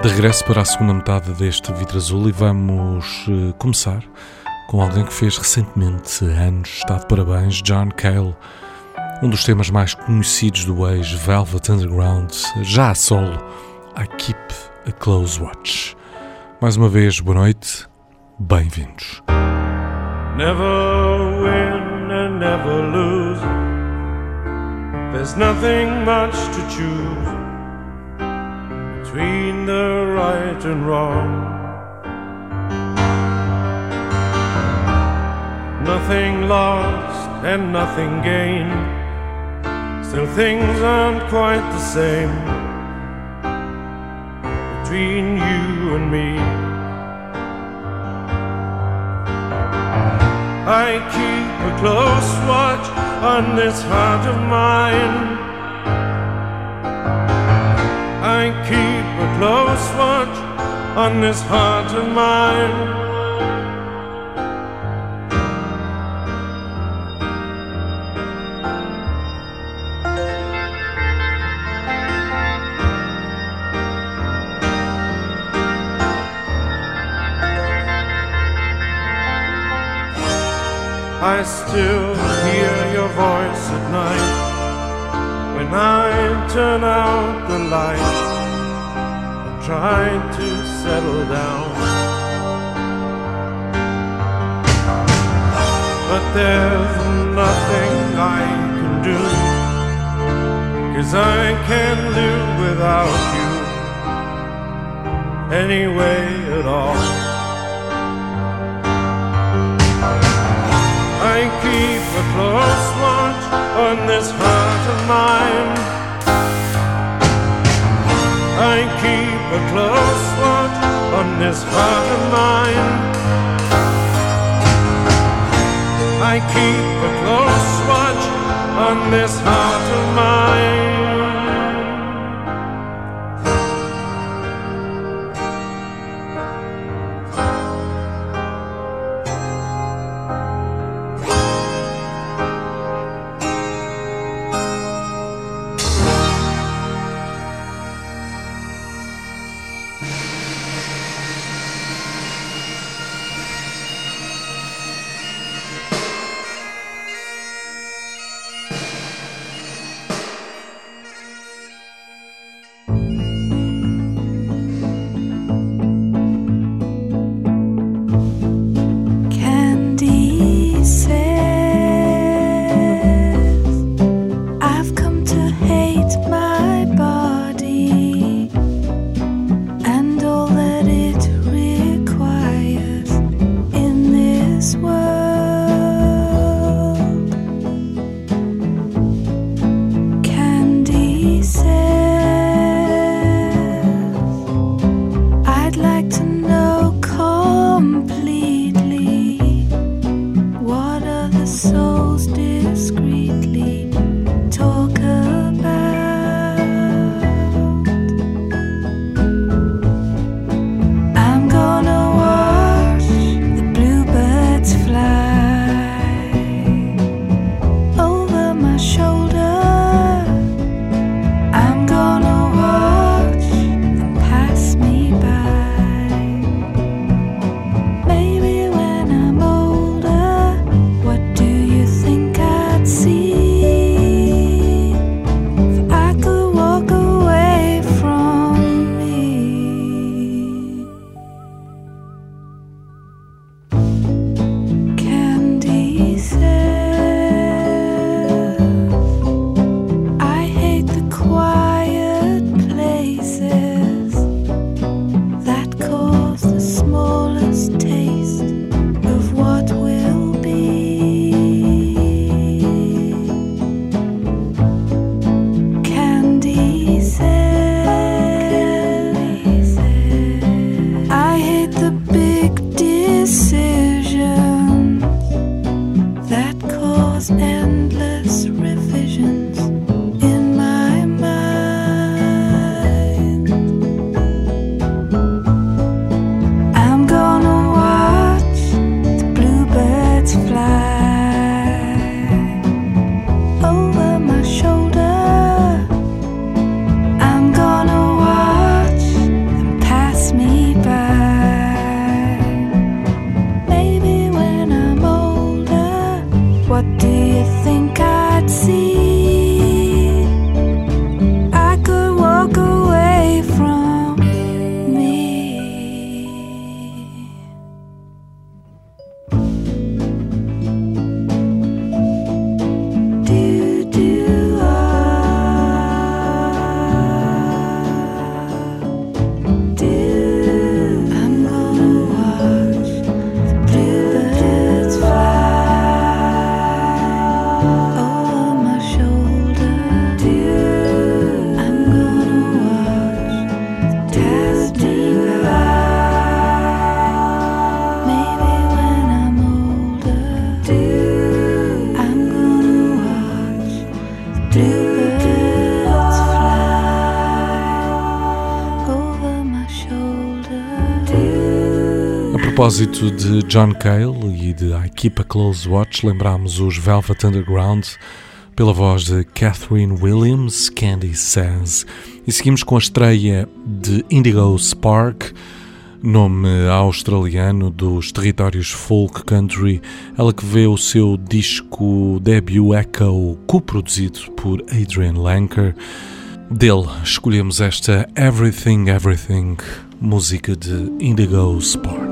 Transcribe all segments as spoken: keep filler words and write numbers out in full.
regresso para a segunda metade deste Vidro Azul e vamos uh, começar com alguém que fez recentemente anos. Está de parabéns, John Cale, um dos temas mais conhecidos do ex-Velvet Underground, já a solo, I Keep a Close Watch. Mais uma vez, boa noite, bem-vindos. Never win and never lose. There's nothing much to choose between the right and wrong. Nothing lost and nothing gained. Still things aren't quite the same between you and me. I keep a close watch on this heart of mine. I keep a close watch on this heart of mine. I still hear your voice at night when I turn out the light and try to settle down. But there's nothing I can do, 'cause I can't live without you anyway at all. I keep a close watch on this heart of mine. I keep a close watch on this heart of mine. I keep a close watch on this heart of mine. Pass propósito de John Cale e de I Keep a Close Watch, lembramos os Velvet Underground pela voz de Catherine Williams, Candy Says. E seguimos com a estreia de Indigo Spark, nome australiano dos territórios folk country, ela que vê o seu disco debut Echo co-produzido por Adrian Lenker. Dele escolhemos esta Everything Everything, música de Indigo Spark.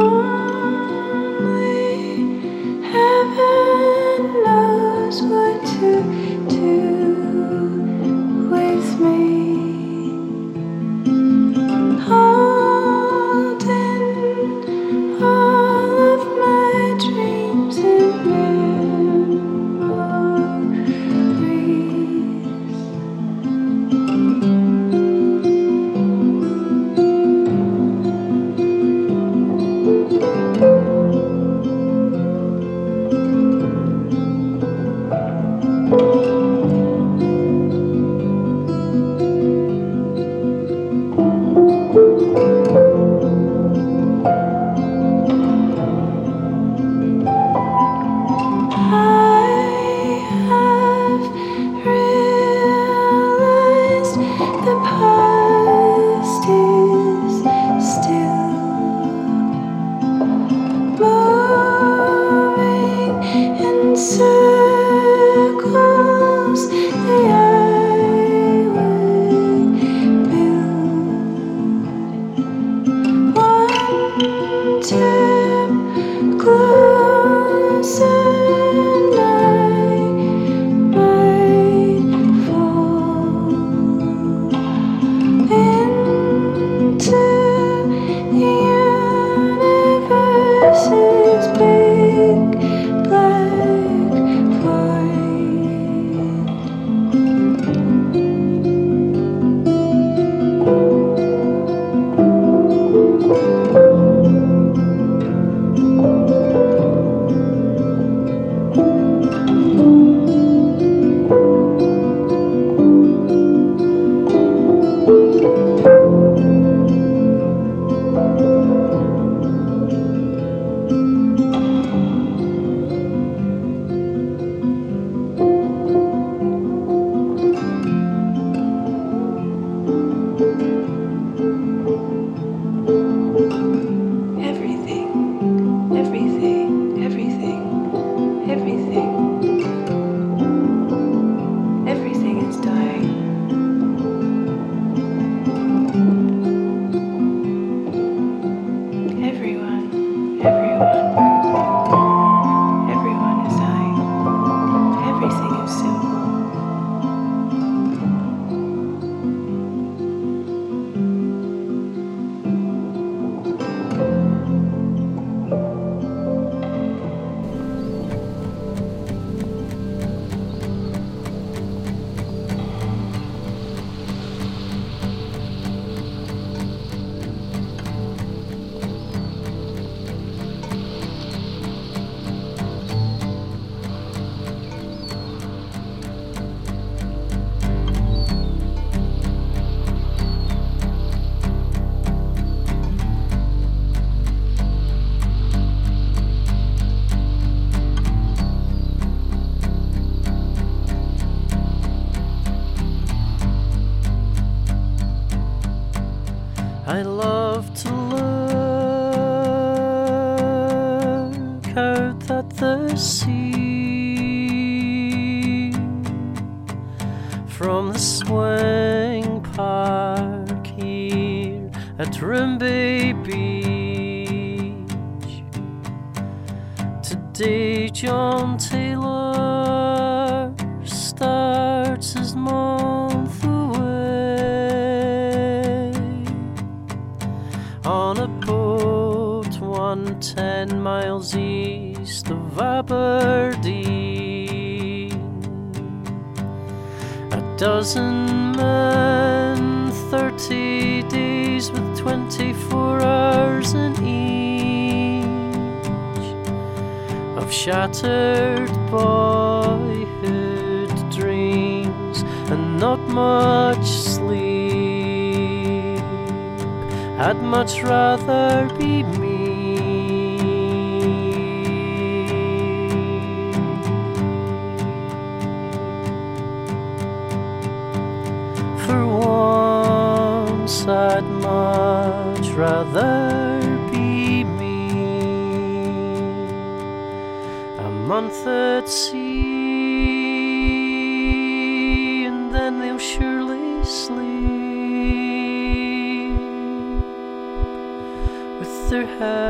I love to look out at the sea from the swing park here at Rimbey Beach. Today John Taylor starts his month on a boat one ten miles east of Aberdeen. A dozen men, thirty days with twenty-four hours in each of shattered boyhood dreams and not much sleep. I'd much rather be me guess I'd much rather be me. A month at sea, and then they'll surely sleep with their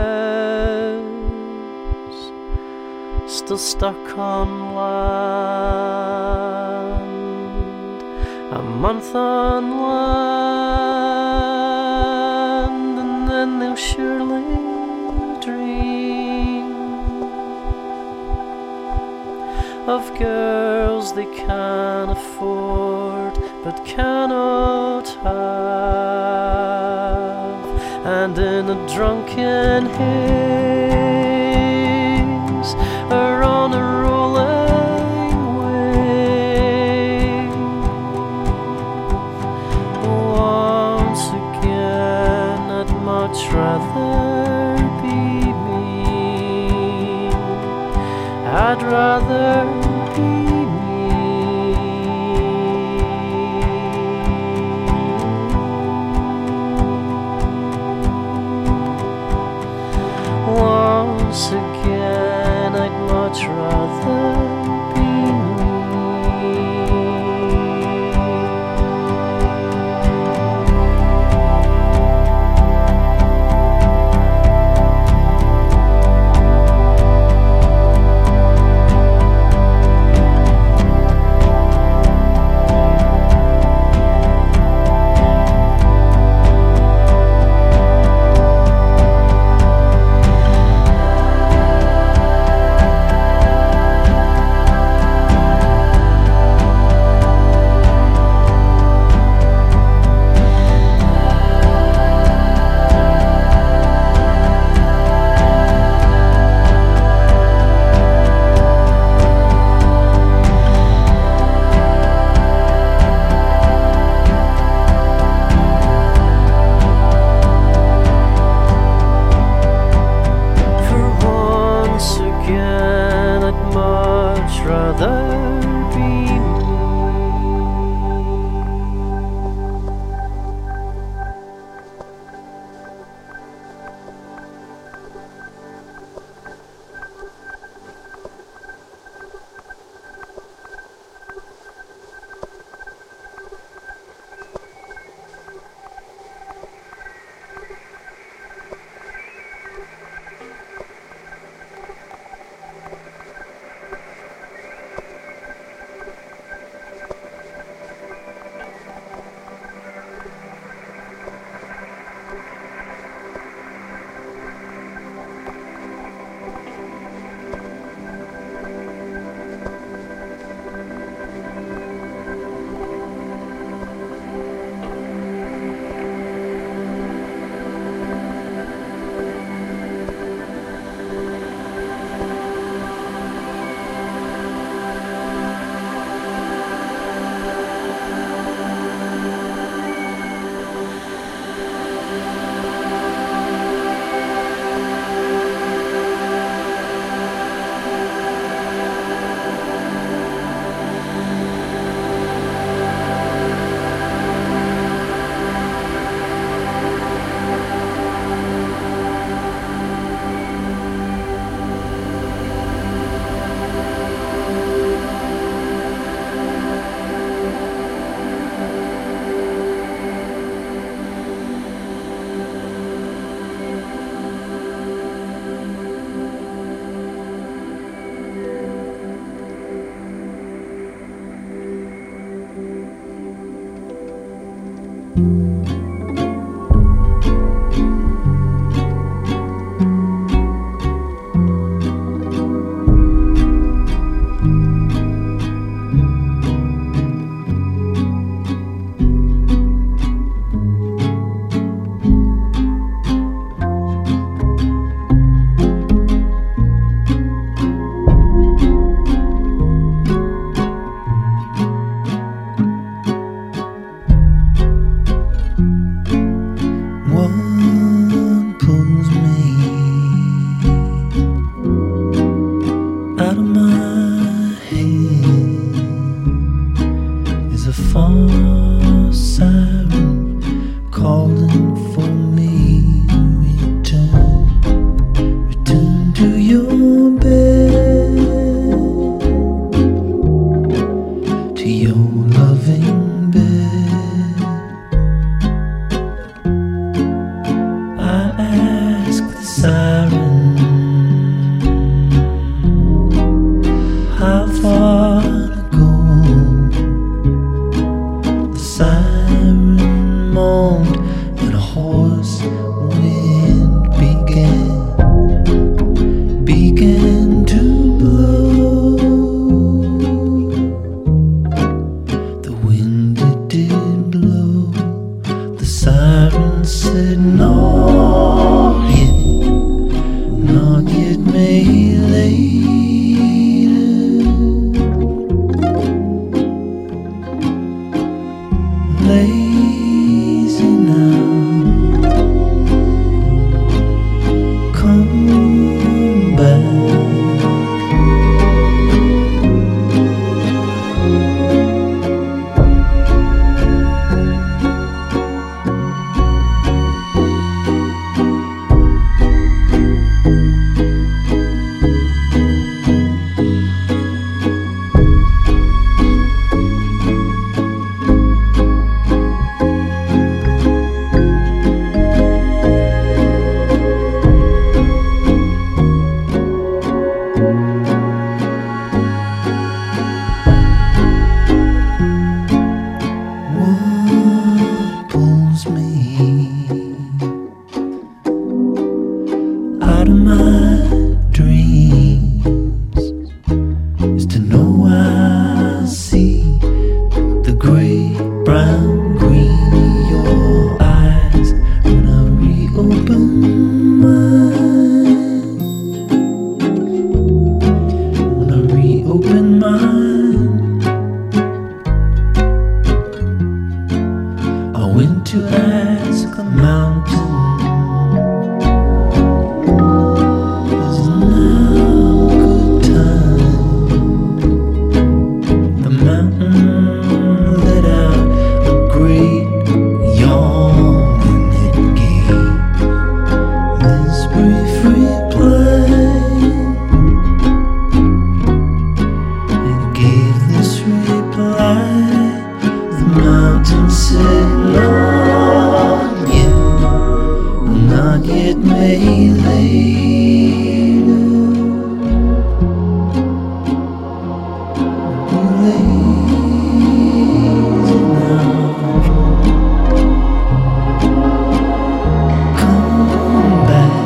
heads still stuck on land. A month on land, and then they'll surely dream of girls they can afford but cannot have, and in a drunken haze or on a rolling wave, once again I'd much rather be me. I'd rather be once again, I'd much rather be far siren call open mind. I went to ask the mountain, is now a good time? The mountain let out a great yawn and it gave this brief reply. It gave this reply. The mountain said, not yet, not yet, may later, lazy now, come back.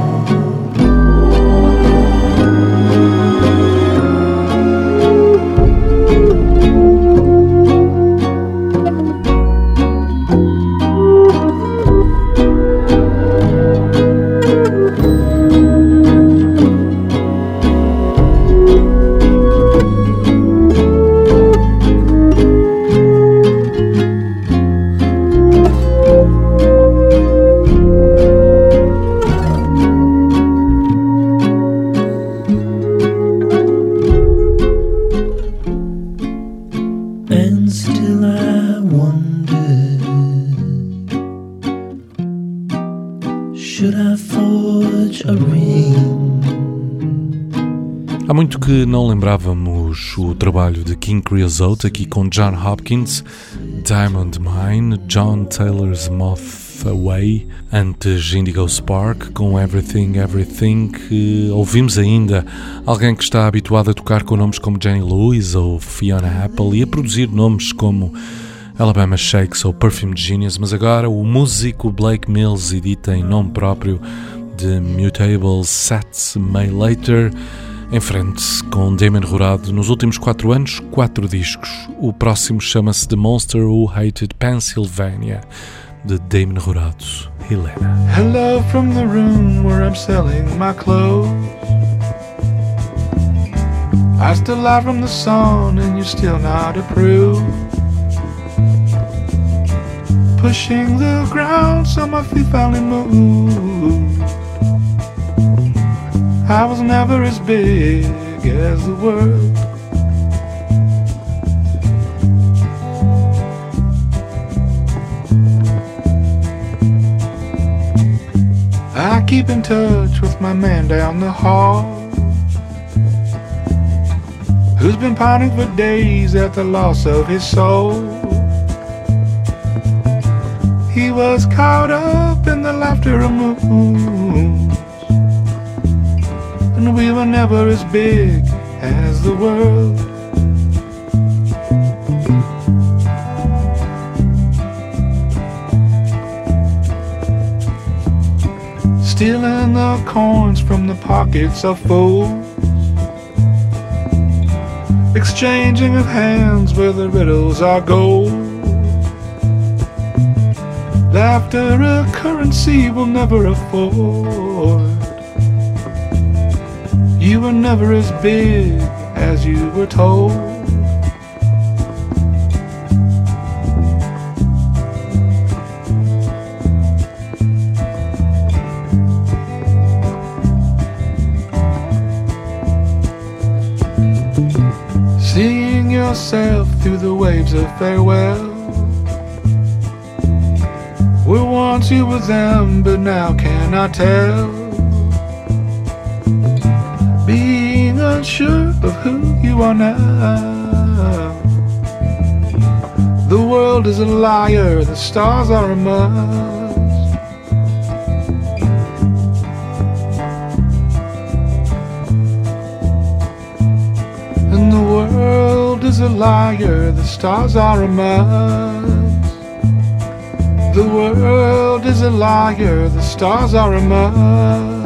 And still I wonder, should I forge a ring? Há muito que não lembrávamos o trabalho de King Creosote, aqui com John Hopkins, Diamond Mine, John Taylor's Moth Away, antes Indigo Spark, com Everything Everything, que ouvimos ainda alguém que está habituado a tocar com nomes como Jenny Lewis ou Fiona Apple e a produzir nomes como Alabama Shakes ou Perfume Genius, mas agora o músico Blake Mills edita em nome próprio de Mutable Sets May Later, em frente com Damon Rurado nos últimos quatro anos, quatro discos. O próximo chama-se The Monster Who Hated Pennsylvania, de Damon Rurado. Helena. Hello from the room where I'm selling my clothes. I still lie from the sun and you're still not approved. Pushing the ground so my feet finally moved. I was never as big as the world. I keep in touch with my man down the hall, who's been pining for days at the loss of his soul. He was caught up in the laughter of moons, and we were never as big as the world. Stealing the coins from the pockets of fools, exchanging of hands where the riddles are gold. Laughter a currency will never afford. You were never as big as you were told. Seeing yourself through the waves of farewell, where once you were them, but now cannot tell. Being unsure of who you are now. The world is a liar, the stars are a must. And the world is a liar, the stars are a must. The world is a liar, the stars are a must.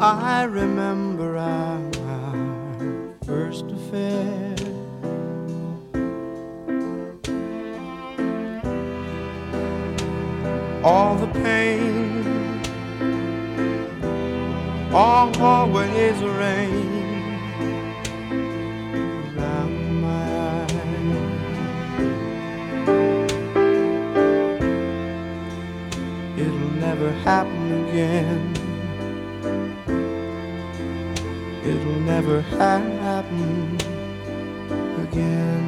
I remember our first affair. All the pain, all always rain around my eyes. It'll never happen again. It'll never happen again.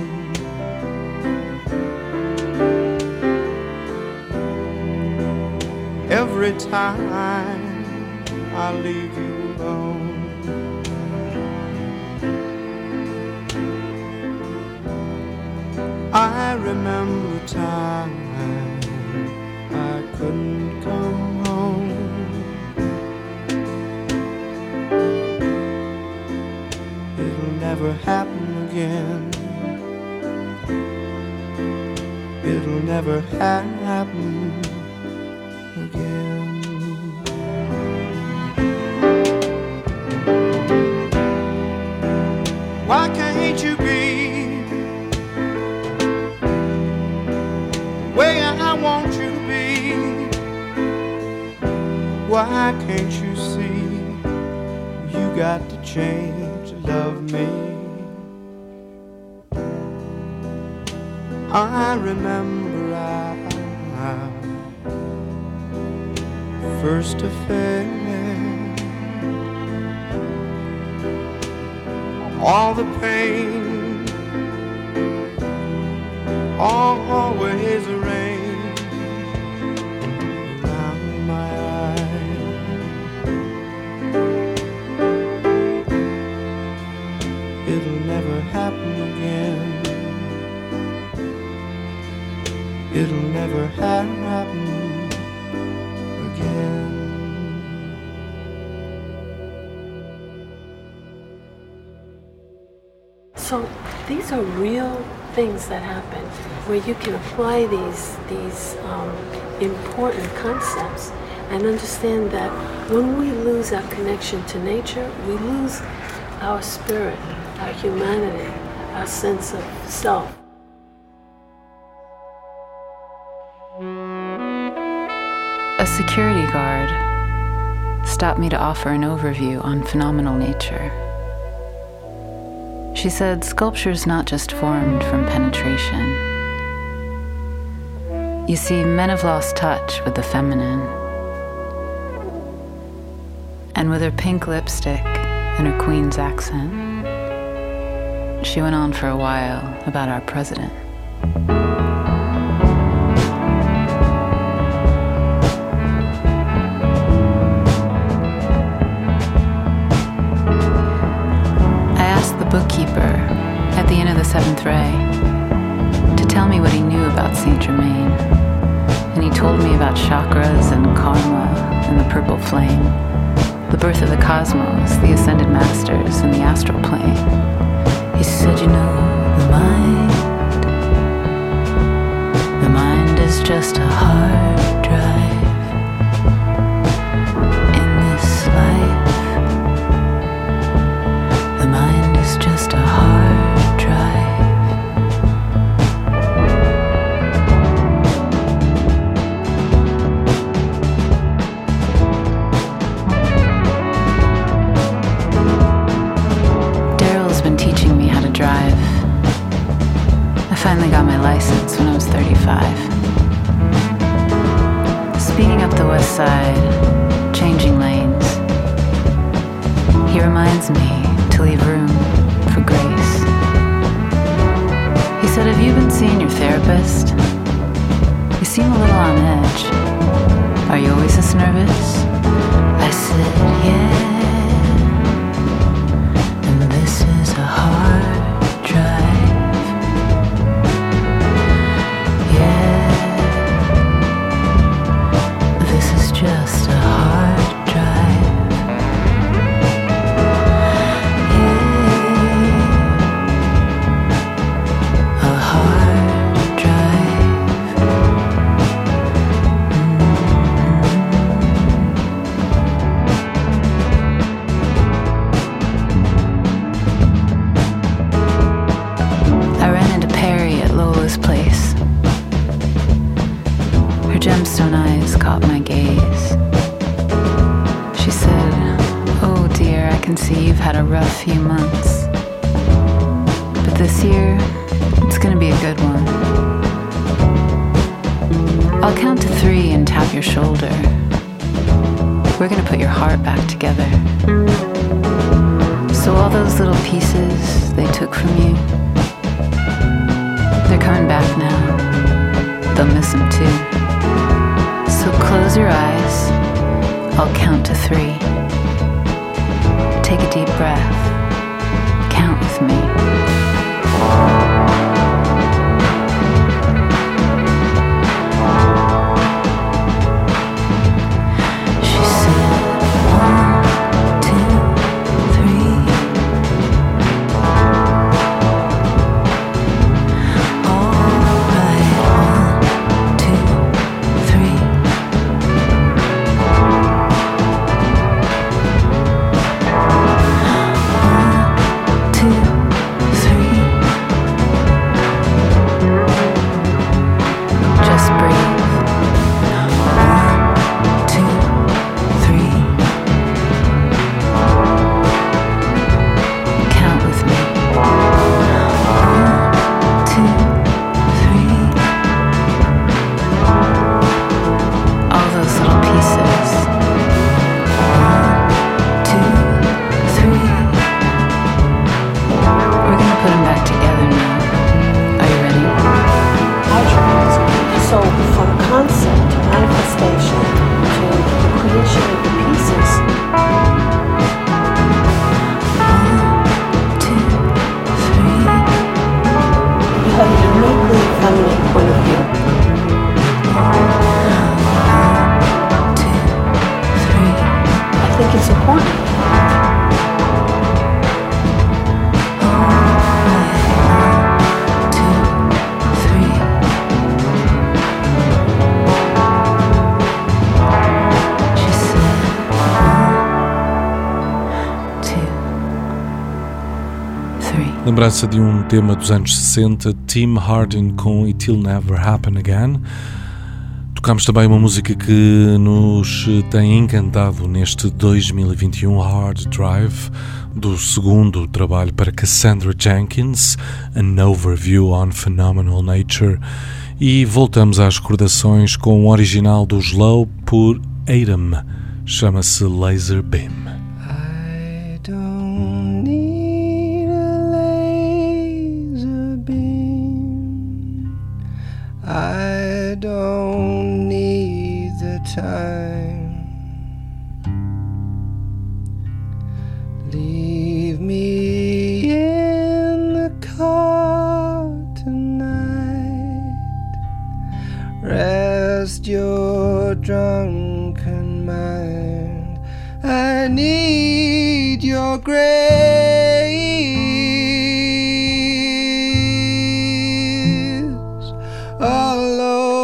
Every time I leave you alone, I remember time I couldn't come home. It'll never happen again. It'll never happen again. Why can't you be where I want you to be? Why can't you see you got to change to love me? I remember our first affair. All the pain, all always rain around my eyes. It'll never happen again. It'll never happen again. So these are real things that happen where you can apply these these um, important concepts and understand that when we lose our connection to nature, we lose our spirit, our humanity, our sense of self. A security guard stopped me to offer an overview on phenomenal nature. She said sculpture's not just formed from penetration. You see, men have lost touch with the feminine. And with her pink lipstick and her queen's accent, she went on for a while about our president. Bookkeeper at the end of the seventh ray to tell me what he knew about Saint Germain, and he told me about chakras and karma and the purple flame, the birth of the cosmos, the ascended masters, and the astral plane. He said, you know, the mind, the mind is just a hard drive in this life. The mind is just a hard drive. Daryl's been teaching me how to drive. I finally got my license when I was thirty-five. Speeding up the west side, changing lanes. He reminds me to leave room for grace. He said, have you been seeing your therapist? You seem a little on edge. Are you always this nervous? I said, yeah. And this is a hard drive. Yeah. This is just a hard drive. can see you've had a rough few months. But this year, it's gonna be a good one. I'll count to three and tap your shoulder. We're gonna put your heart back together. So all those little pieces they took from you, they're coming back now. They'll miss them too. So close your eyes. I'll count to three. Take a deep breath. Count with me. Lembrança de um tema dos anos sessenta, Tim Hardin com It'll Never Happen Again. Tocámos também uma música que nos tem encantado neste dois mil e vinte e um, Hard Drive, do segundo trabalho para Cassandra Jenkins, An Overview on Phenomenal Nature. E voltamos às recordações com o original do Slow por Adam, chama-se Laser Beam. I don't need a laser beam. I don't need the time. Leave me in the car tonight. Rest your drunken mind. I need your grace alone.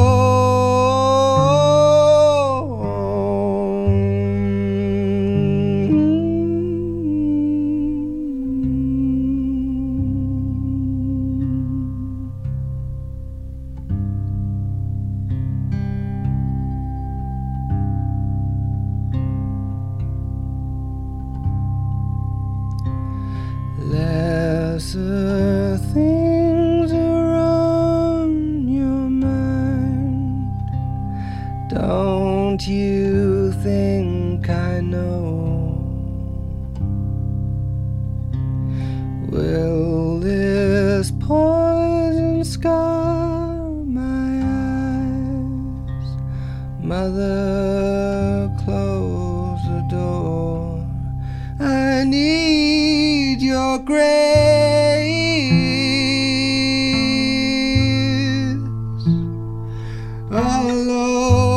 Lesser things are on your mind. Don't you think I know? Will this poison scar my eyes? Mother, close the door. I need your grace alone.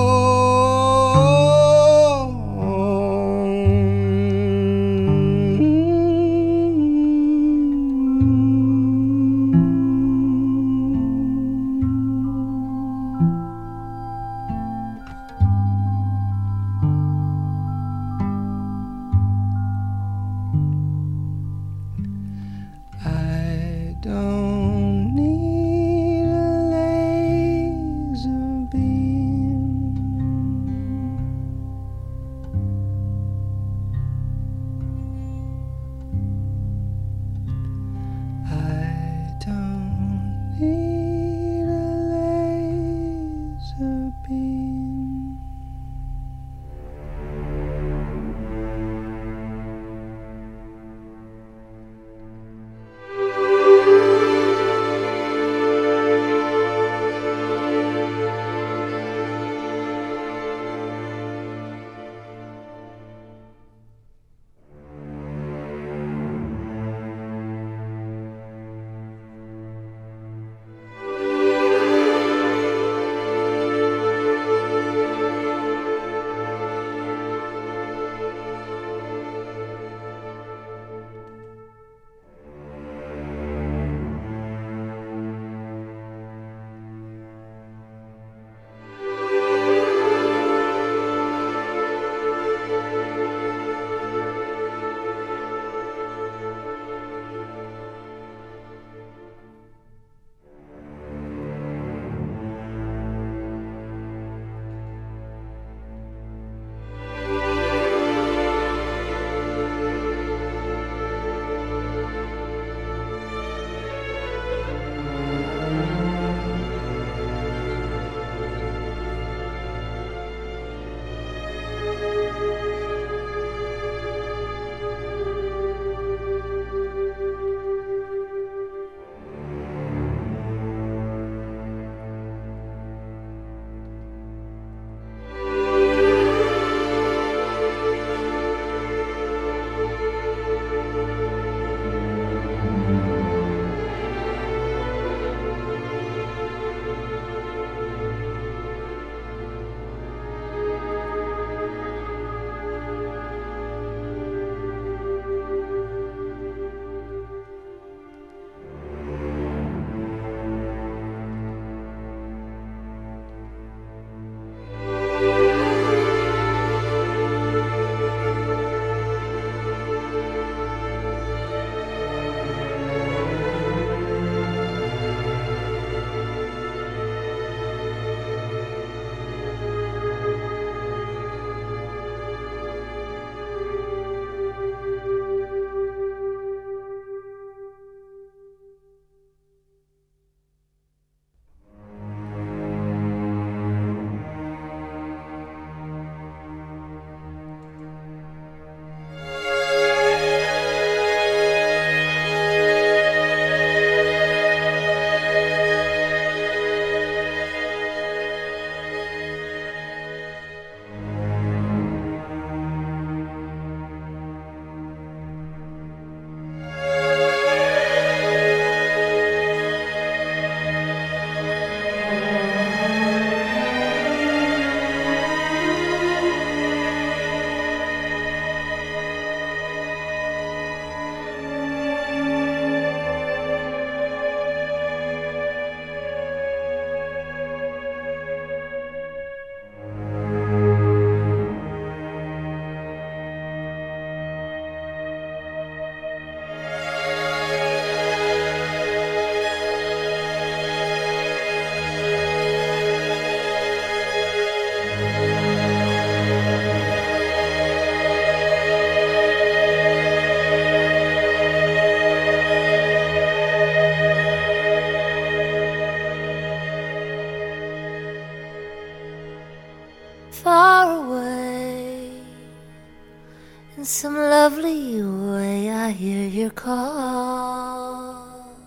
In some lovely way I hear your call.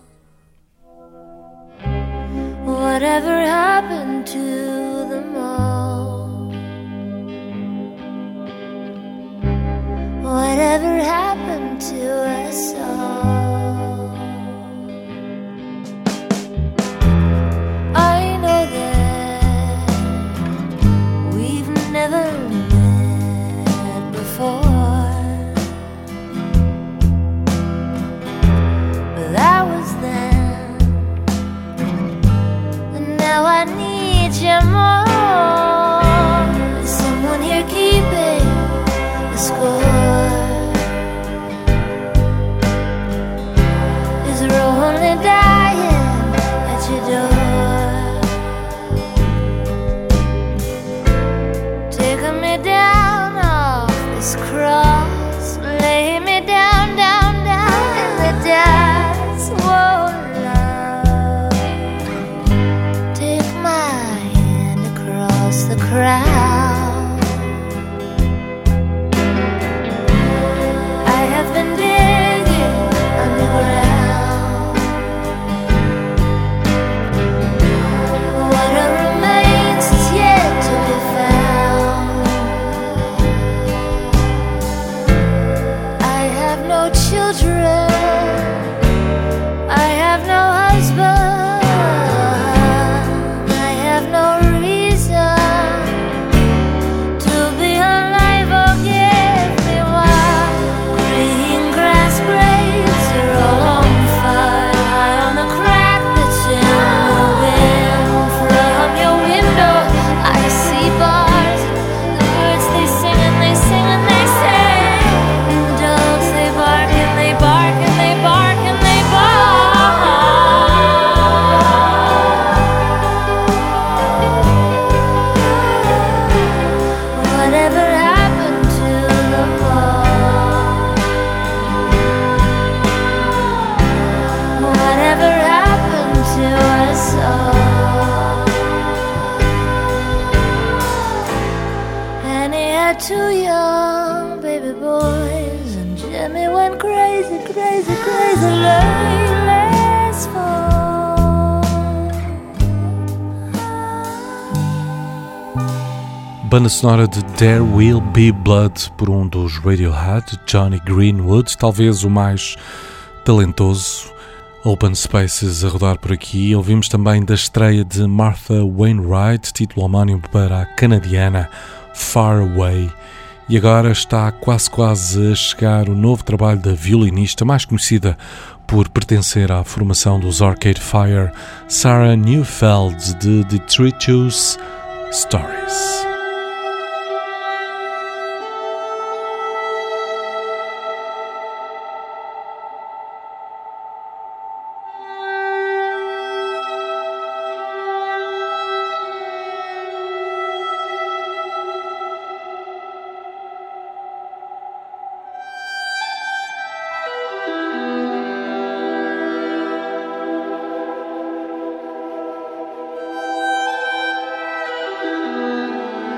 Whatever happened to the mall? Whatever happened to us all? I know that we've never met before, but that was then, and now I need you more. Is someone here keeping the score? Is lonely dying at your door? Taking me down off this cross, lay me down, down, down in the dust. Whoa, love, take my hand across the crowd. I have been digging underground. What remains is yet to be found. I have no children, I have no husband, I have no reason to be alive. Oh, give me one. Green grass blades are all on fire, high on the crack that's in the wind. From your window I see bars, the birds they sing and they sing and they sing, and the dogs they bark and they bark and they bark and they bark. Whatever happened to the mall? Whatever happened to us all? And he had two young baby boys, and Jimmy went crazy, crazy, crazy, less fall. Banda sonora de There Will Be Blood por um dos Radiohead, Johnny Greenwood, talvez o mais talentoso. Open Spaces a rodar por aqui. Ouvimos também da estreia de Martha Wainwright, título homónimo para a canadiana Far Away. E agora está quase quase a chegar o novo trabalho da violinista mais conhecida por pertencer à formação dos Arcade Fire, Sarah Neufeld, de Detritus Stories. Thank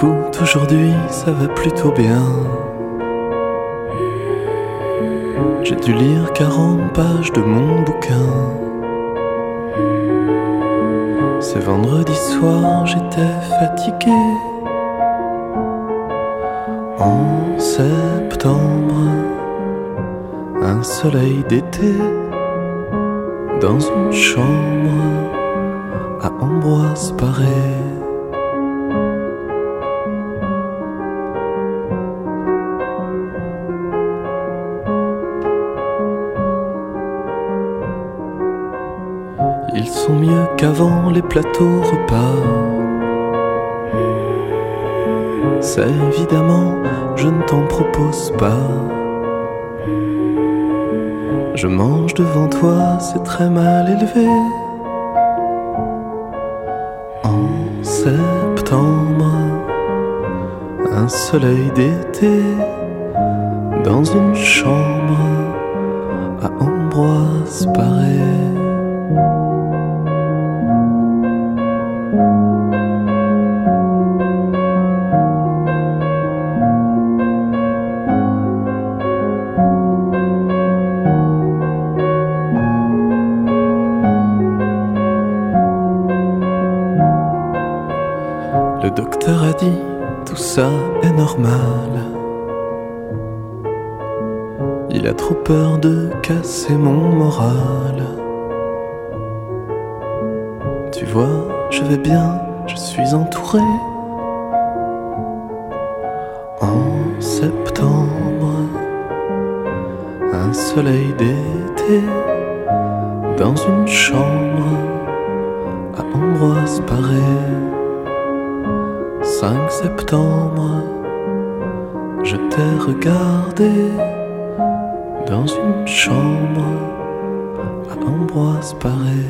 Écoute, aujourd'hui ça va plutôt bien. J'ai dû lire quarante pages de mon bouquin. C'est vendredi soir, j'étais fatigué. En septembre, un soleil d'été, dans une chambre à Ambroise Paré. Ils sont mieux qu'avant les plateaux repas. Ça évidemment, je ne t'en propose pas. Je mange devant toi, c'est très mal élevé. En septembre, un soleil d'été, dans une chambre à Ambroise Paré. Le docteur a dit, tout ça est normal. Il a trop peur de casser mon moral. Tu vois, je vais bien, je suis entouré. En septembre, un soleil d'été, dans une chambre à Ambroise Paré. cinq septembre, je t'ai regardé dans une chambre à Ambroise Paré.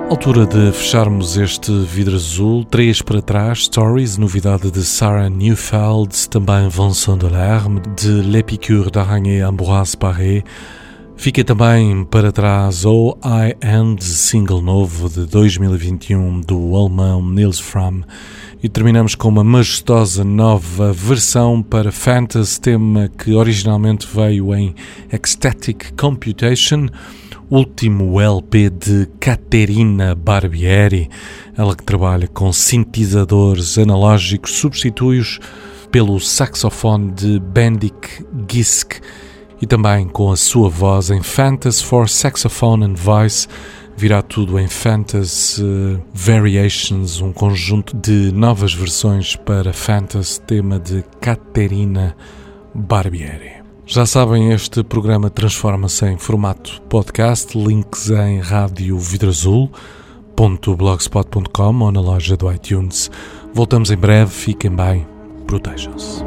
Altura de fecharmos este vidro azul. Três para trás, Stories, novidade de Sarah Neufeld, também Vincent Delerme, de L'Épicure d'Araignée Ambroise Paré. Fica também para trás O I End, single novo de dois mil e vinte e um do alemão Nils Fram. E terminamos com uma majestosa nova versão para Fantasy, tema que originalmente veio em Ecstatic Computation, último L P de Caterina Barbieri, ela que trabalha com sintetizadores analógicos, substitui-os pelo saxofone de Bendik Gisk e também com a sua voz em Fantasy for Saxophone and Voice. Virá tudo em Fantasy uh, Variations, um conjunto de novas versões para Fantasy, tema de Caterina Barbieri. Já sabem, este programa transforma-se em formato podcast, links em rádio vidro azul ponto blogspot ponto com ou na loja do iTunes. Voltamos em breve, fiquem bem, protejam-se.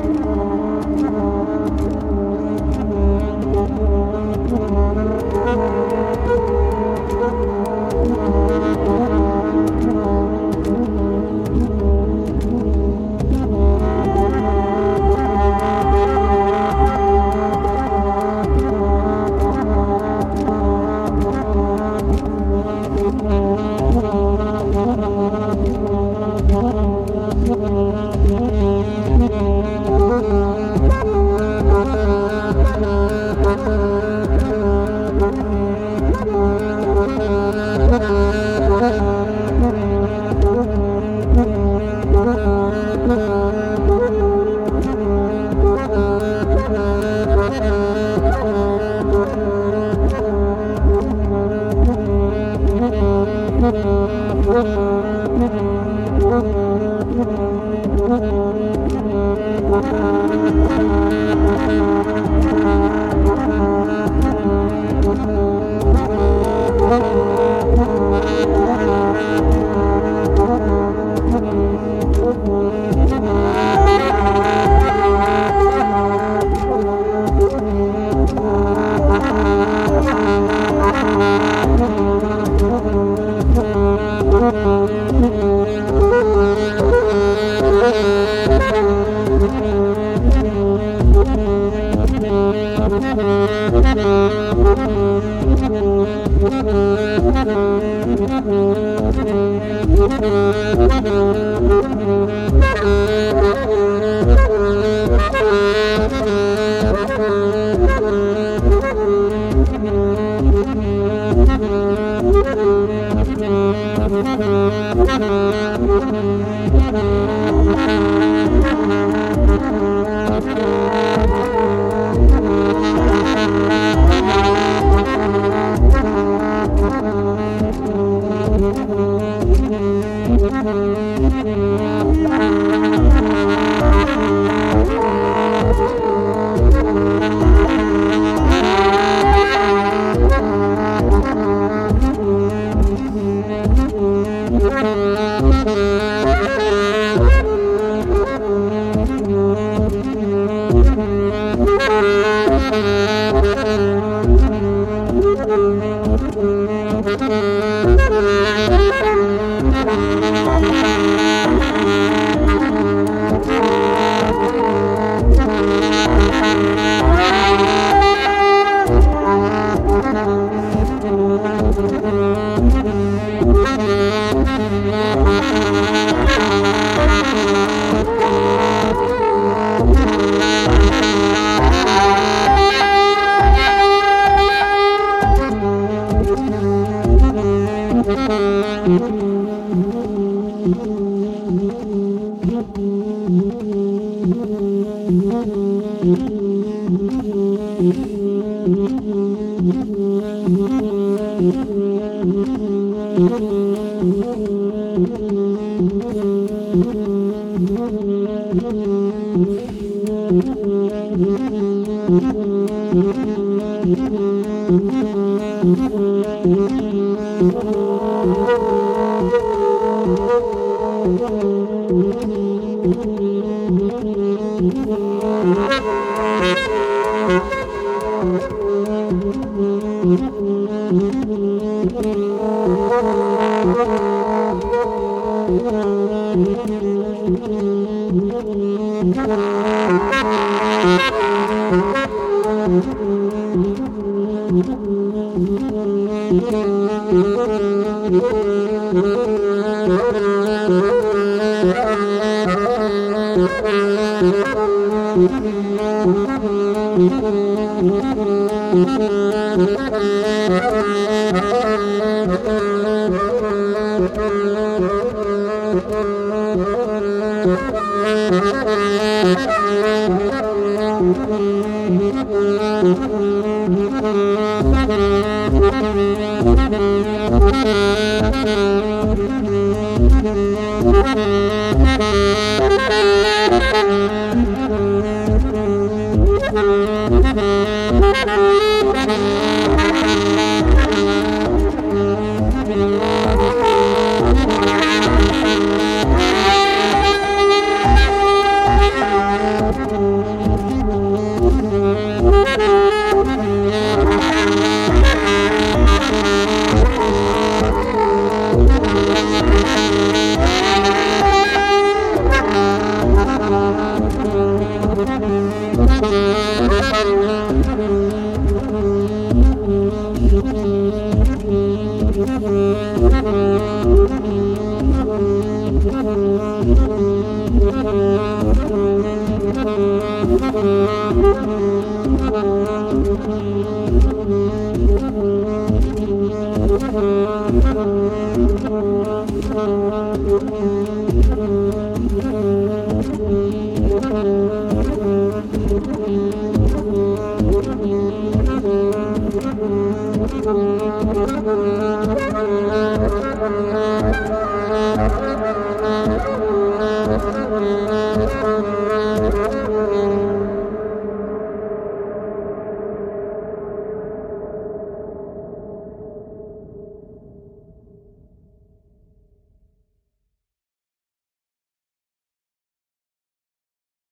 Thank you. Thank you.